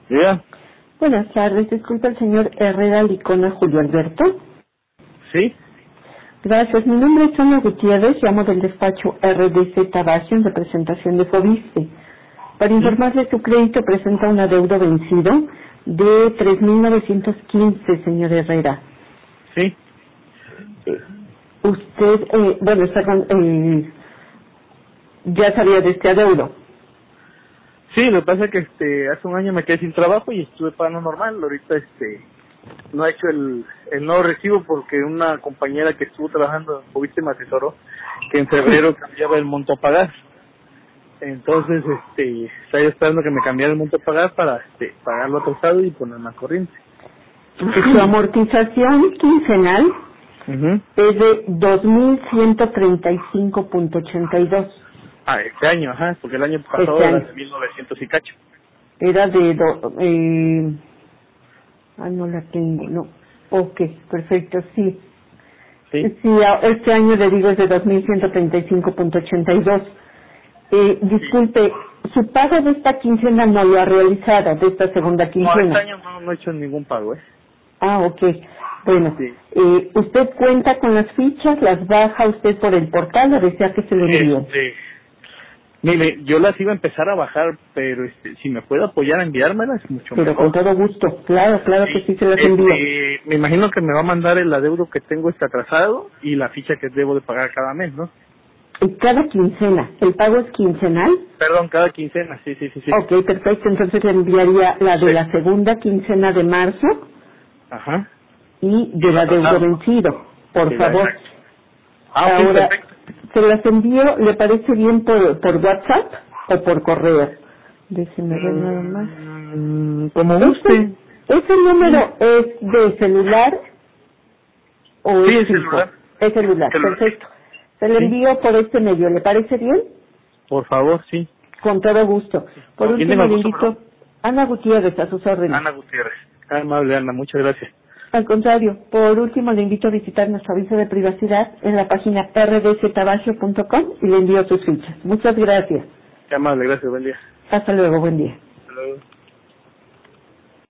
Diga. Buenas tardes, disculpa el señor Herrera Licona Julio Alberto. Sí. Gracias, mi nombre es Ana Gutiérrez, llamo del despacho RDC Tabacio en representación de Fobiste. Para informarle, su crédito presenta un adeudo vencido de 3.915, señor Herrera. Sí. Usted, ya sabía de este adeudo. Sí, lo que pasa es que hace un año me quedé sin trabajo y estuve pagando normal. Ahorita no he hecho el nuevo recibo porque una compañera que estuvo trabajando en Fobiste me asesoró que en febrero cambiaba el monto a pagar. Entonces, estaba esperando que me cambiara el monto a pagar para pagarlo atrasado y ponerme al corriente. Su amortización quincenal es de 2.135.82. Ah, este año, ajá, porque el año pasado era de 1.900 y cacho. Era de... no la tengo, no. Ok, perfecto, sí. Sí. Sí, este año le digo es de 2.135.82. Disculpe, su pago de esta quincena no lo ha realizado, de esta segunda quincena. No, este año no he hecho ningún pago, Ah, ok. Bueno, sí. ¿Usted cuenta con las fichas? ¿Las baja usted por el portal o desea que se lo envíe? Mire, yo las iba a empezar a bajar, pero si me puede apoyar a enviármelas, mucho pero mejor. Con todo gusto, claro que sí se las envío. Me imagino que me va a mandar el adeudo que tengo atrasado y la ficha que debo de pagar cada mes, ¿no? Cada quincena, ¿el pago es quincenal? Perdón, cada quincena, sí. Ok, perfecto, entonces le enviaría la de la segunda quincena de marzo. Ajá. Y del adeudo vencido, por favor. Exacto. Ah, ok, ahora, perfecto. se las envío, ¿le parece bien por WhatsApp o por correo? Déjeme ver nada más. Como guste. ¿Ese número es de celular o Sí, es es celular. Es celular, perfecto. Se lo envío por este medio, ¿le parece bien? Por favor, sí. Con todo gusto. Por último, le invito... Ana Gutiérrez, a sus órdenes. Ana Gutiérrez. Amable, Ana, muchas gracias. Al contrario, por último le invito a visitar nuestro aviso de privacidad en la página rdctabacio.com y le envío sus fichas. Muchas gracias. Qué amable, gracias, buen día. Hasta luego, buen día. Hasta luego.